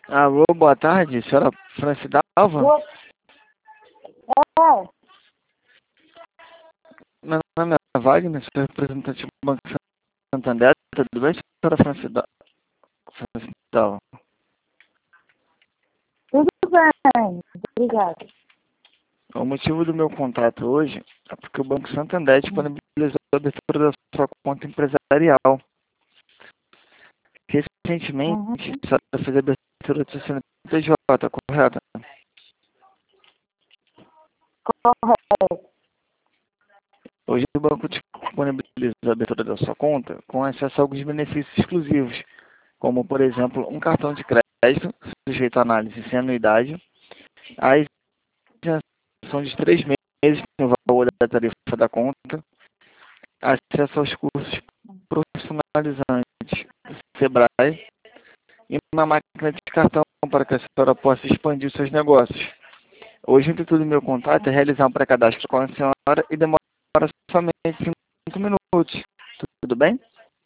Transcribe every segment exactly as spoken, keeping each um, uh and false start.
Alô, boa tarde, senhora Franci Dalva? Boa... É, Meu nome é Wagner, sou representante do Banco Santander. Tudo bem, senhora Franci Da- Franci Dalva? tudo bem. Obrigada. O motivo do meu contato hoje é porque o Banco Santander disponibilizou a abertura da sua conta empresarial. Recentemente, Uhum. a senhora fez a abertura do seu C N P J, correto? Correto. Hoje o banco disponibiliza a abertura da sua conta com acesso a alguns benefícios exclusivos, como, por exemplo, um cartão de crédito sujeito a análise sem anuidade, a isenção de três meses no valor da tarifa da conta, acesso aos cursos profissionalizantes do Sebrae e uma máquina de cartão para que a senhora possa expandir os seus negócios. Hoje, o intuito do meu contato é realizar um pré-cadastro com a senhora e demora somente cinco minutos. Tudo bem?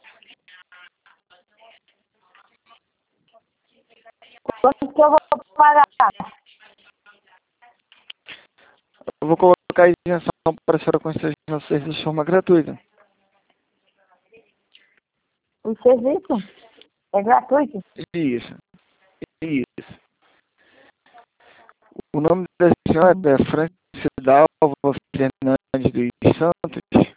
Quanto que eu vou pagar? Eu vou colocar a isenção para a senhora conhecer os nossos serviços de forma gratuita. O serviço é gratuito? Isso, isso. O nome da senhora Uhum. é Franci Dalva Fernandes dos Santos.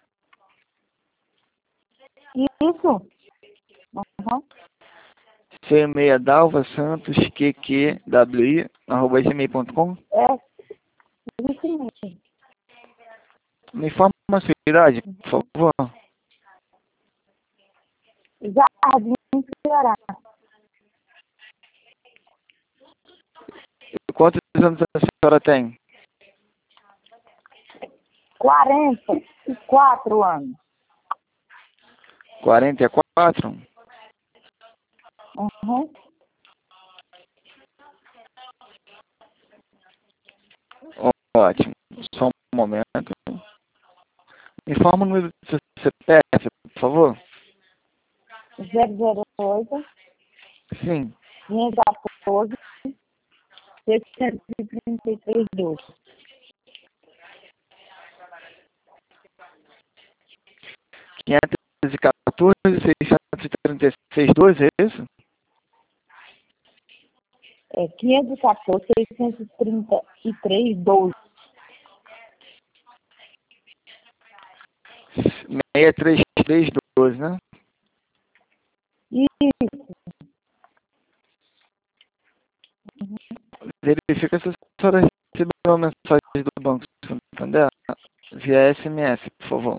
Isso? Uhum. seu e-mail é dalva santos q q w i arroba gmail ponto com. É isso mesmo. Me informa a sua idade, por favor. Jardim Ceará. E quantos anos a senhora tem? quarenta e quatro anos. quarenta e quatro? Uhum. Ótimo. Só um momento. Me informa o número do seu C P F, por favor. zero zero oito, Sim. quinhentos e quatorze, seiscentos e trinta e três, doze. quinhentos e quatorze, seiscentos e trinta e seis, doze, é isso? É quinhentos e quatorze, seiscentos e trinta e três, doze. seis três três doze, né? Isso. Verifica se a senhora recebeu uma mensagem do Banco Santander via S M S, por favor.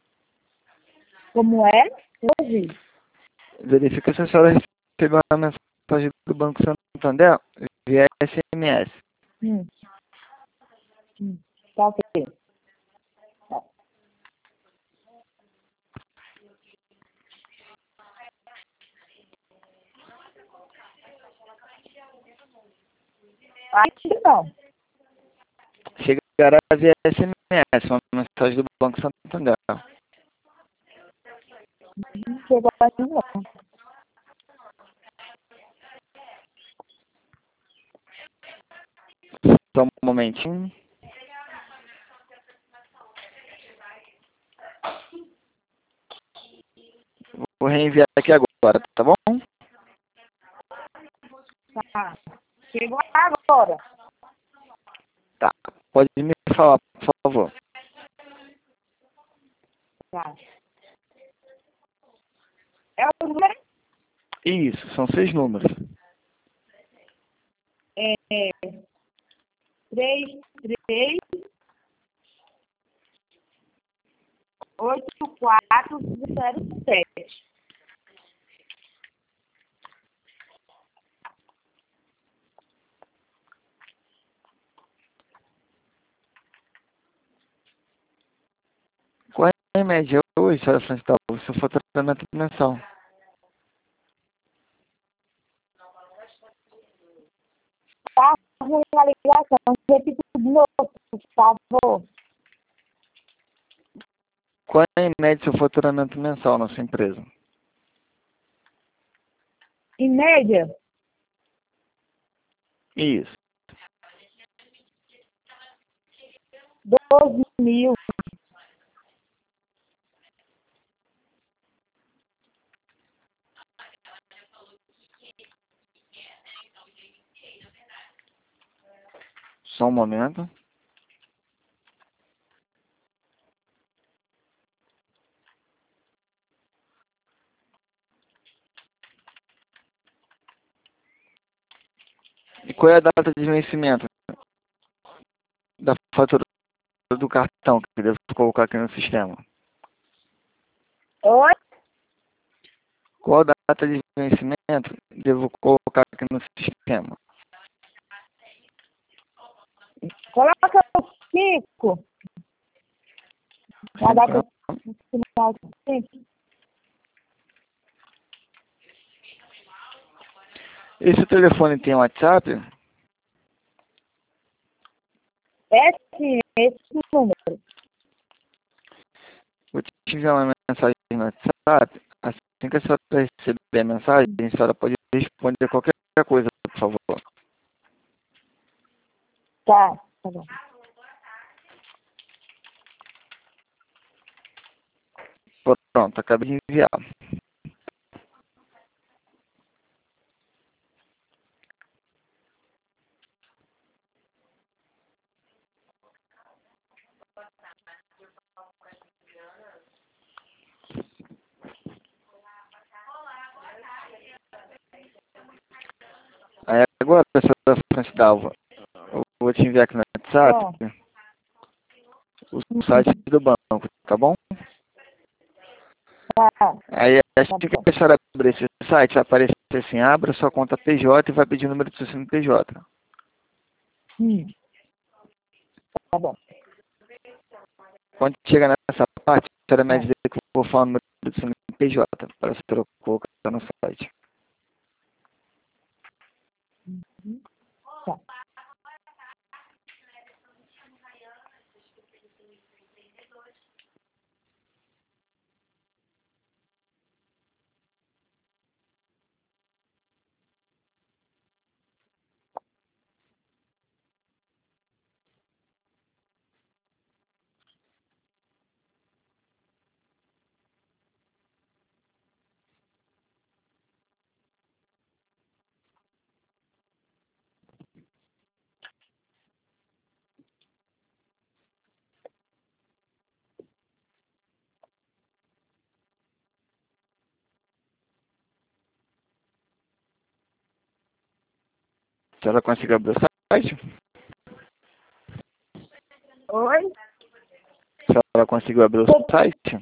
Como é? Eu ouvi. Verifica se a senhora recebeu uma mensagem do Banco Santander via S M S. Hum. Hum. Tá ok. Tá. Aqui não. Chegará via S M S, uma mensagem do Banco Santander. Não chegou aqui não. Só um momentinho. Vou reenviar aqui agora, tá bom? Tá. Chegou agora. Tá. Pode me falar, por favor. Tá. É o número? Isso, são seis números. É três, três, oito, quatro, zero, sete. Qual é a média hoje, senhora Francisca, o seu faturamento mensal? Tá ruim a ligação. Repita de novo, por favor. Qual é em média seu faturamento mensal na sua empresa? Em média, Isso. doze mil. Só um momento. E qual é a data de vencimento da fatura do cartão que eu devo colocar aqui no sistema? Oi? Qual a data de vencimento devo colocar aqui no sistema? Coloca o cinco. A data Então, final cinco. esse telefone tem WhatsApp? É sim, esse número. Vou te enviar uma mensagem no WhatsApp. Assim que a senhora receber a mensagem, a senhora pode responder qualquer coisa, por favor. Tá, tá bom. Pronto, acabei de enviar. Aí agora, senhora Francis Dalva, eu vou te enviar aqui no WhatsApp o site do banco, tá bom? Tá, Aí assim tá que bom. a senhora abrir esse site, vai aparecer assim, abra sua conta P J e vai pedir o número do seu C N P J. Hum, tá bom. Quando chegar nessa parte, a senhora me É. dizer que eu vou falar o número do C N P J para a senhora colocar no site. Uhum. Tá. A senhora conseguiu abrir o site? Oi? A senhora conseguiu abrir o site?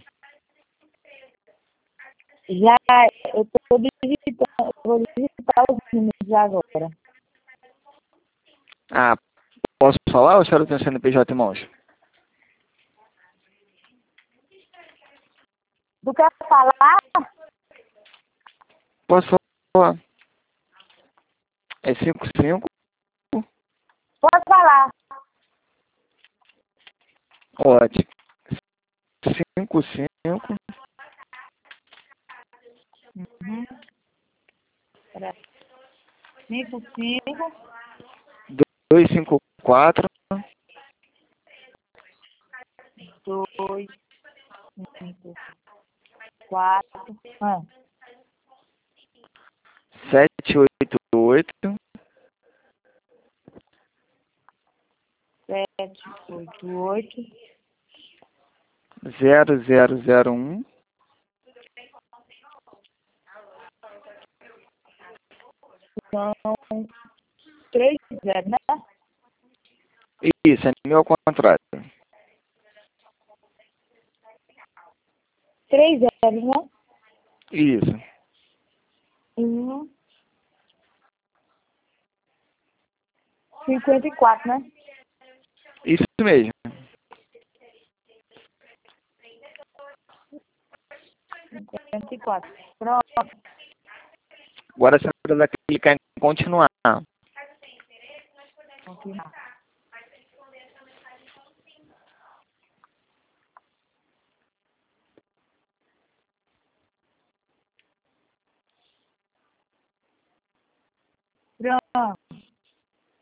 Já, eu tô digitando, vou digitar os números agora. Ah, posso falar ou a senhora tem o C N P J em mãos? Tu quer falar? Posso falar. É cinco cinco, Pode falar. ótimo. cinco cinco, Uhum. Pera. Cinco, cinco, dois cinco quatro, dois, cinco, quatro, ah, sete oito oito, sete, oito, oito, zero zero zero um, são três zero, né? isso, é meu ao contrário. Três zero, né? Isso. Um, cinquenta e quatro, né? Isso mesmo. Cinquenta e quatro. Pronto. Agora a senhora vai clicar em continuar. Continuar. Pronto.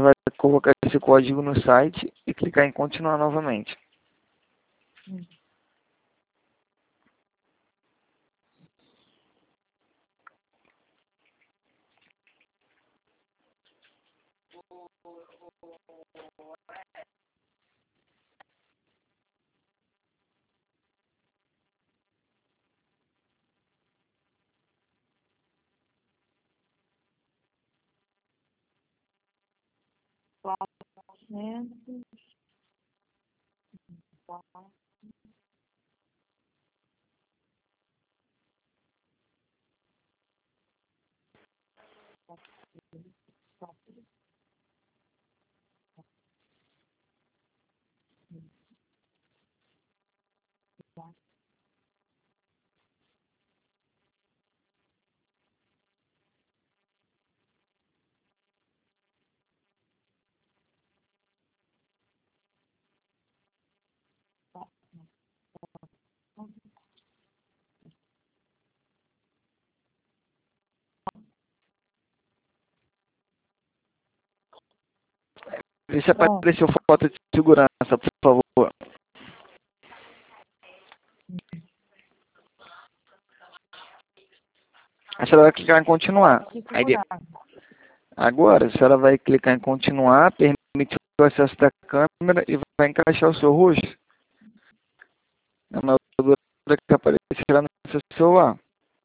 vai colocar esse código no site e clicar em continuar novamente. Hum. quatrocentos. Vê se apareceu foto de segurança, por favor. A senhora vai clicar em continuar. Aí, de... Agora, a senhora vai clicar em continuar, permitir o acesso da câmera e vai encaixar o seu rosto na moldura que aparecerá no seu celular.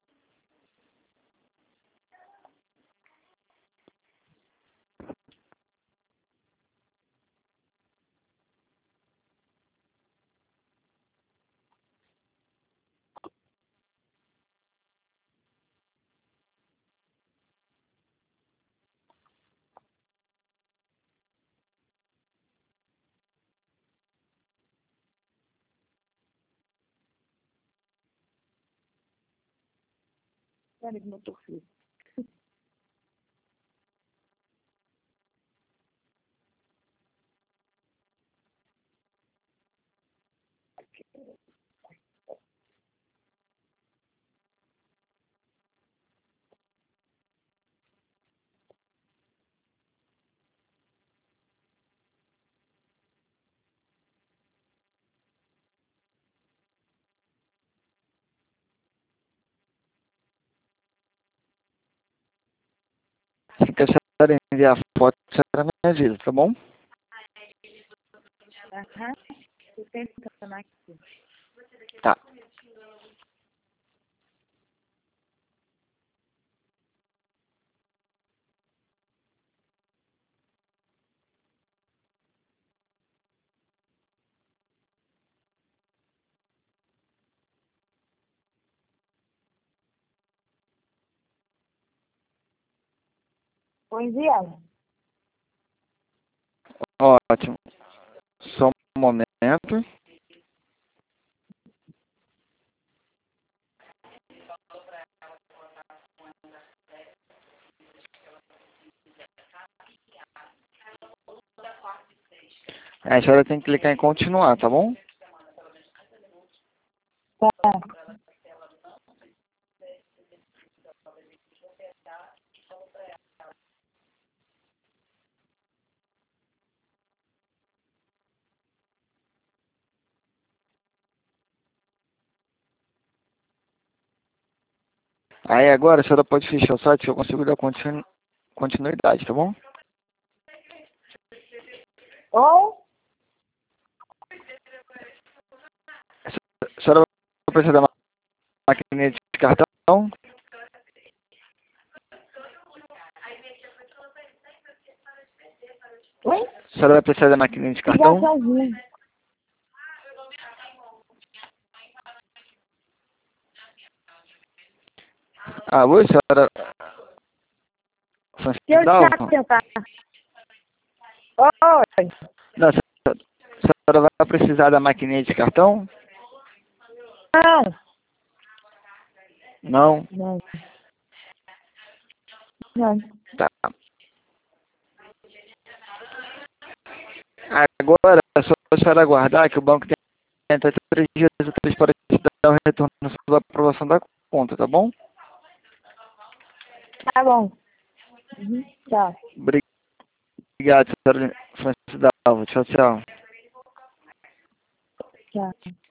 Olha como eu tô feliz. Assim que a senhora enviar a foto, a senhora me avisa, tá bom? Aham. Tô tentando aqui. Tá. Tô enviando. Ótimo. Só um momento. Aí a senhora tem que clicar em continuar, tá bom? Tá. Aí agora a senhora pode fechar o site que eu consigo dar continu... continuidade, tá bom? Oi? A senhora vai precisar da máquina de cartão? Oi? A senhora vai precisar da máquina de cartão? Ligaçãozinha. Ah, oi, senhora Se eu Francisco já Dalva? tentar. Oi? Não, a senhora a senhora vai precisar da maquininha de cartão? Não. Não? Não. Não. Tá. Agora é só a senhora aguardar que o banco tem até três dias úteis para te dar o retorno da aprovação da conta, tá bom? Tá bom. Uhum. Tá. Obrigado. Obrigado, senhora Francisco Dalva. Tchau, tchau. Tchau.